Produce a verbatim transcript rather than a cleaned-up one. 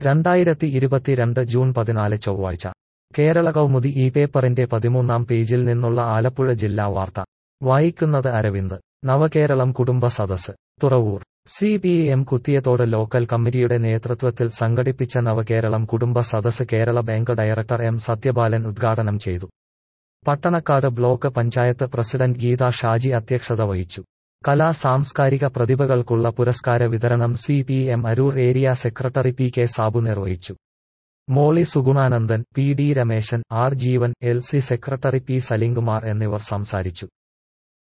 രണ്ടായിരത്തി ഇരുപത്തിരണ്ട് ജൂൺ പതിനാല് ചൊവ്വാഴ്ച കേരള കൗമുദി ഈ പേപ്പറിന്റെ പതിമൂന്നാം പേജിൽ നിന്നുള്ള ആലപ്പുഴ ജില്ലാ വാർത്ത വായിക്കുന്നത് അരവിന്ദ്. നവകേരളം കുടുംബ സദസ് Thuravoor. C P M Kuthiyathode local കമ്മിറ്റിയുടെ നേതൃത്വത്തിൽ സംഘടിപ്പിച്ച നവകേരളം കുടുംബ സദസ് Kerala bank director M Sathyapalan ഉദ്ഘാടനം ചെയ്തു. പട്ടണക്കാട് ബ്ലോക്ക് പഞ്ചായത്ത് പ്രസിഡന്റ് ഗീത ഷാജി അധ്യക്ഷത വഹിച്ചു. കലാ സാംസ്കാരിക പ്രതിഭകൾക്കുള്ള പുരസ്കാര വിതരണം C P M Aroor area secretary P K Sabu നിർവഹിച്ചു. Molly Sugunanandan, P D Rameshan, R Jeevan, L C secretary P Salimkumar എന്നിവർ സംസാരിച്ചു.